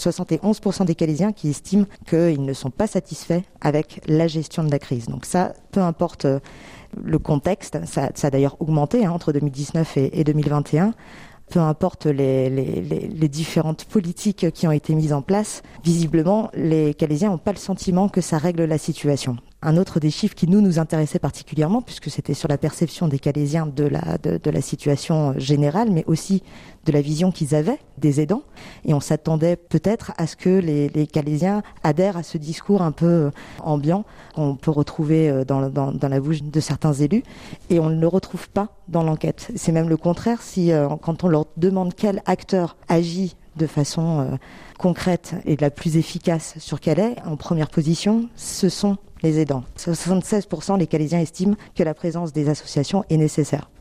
71% des Calaisiens qui estiment qu'ils ne sont pas satisfaits avec la gestion de la crise. Donc ça, peu importe le contexte, ça a d'ailleurs augmenté entre 2019 et 2021. Peu importe les différentes politiques qui ont été mises en place, visiblement, les Calaisiens n'ont pas le sentiment que ça règle la situation. Un autre des chiffres qui nous intéressait particulièrement, puisque c'était sur la perception des Calaisiens de la situation générale, mais aussi de la vision qu'ils avaient des aidants. Et on s'attendait peut-être à ce que les Calaisiens adhèrent à ce discours un peu ambiant qu'on peut retrouver dans la bouche de certains élus. Et on ne le retrouve pas dans l'enquête. C'est même le contraire. Quand on leur demande quel acteur agit de façon concrète et la plus efficace sur Calais, en première position, ce sont les aidants. 76% les Calaisiens estiment que la présence des associations est nécessaire.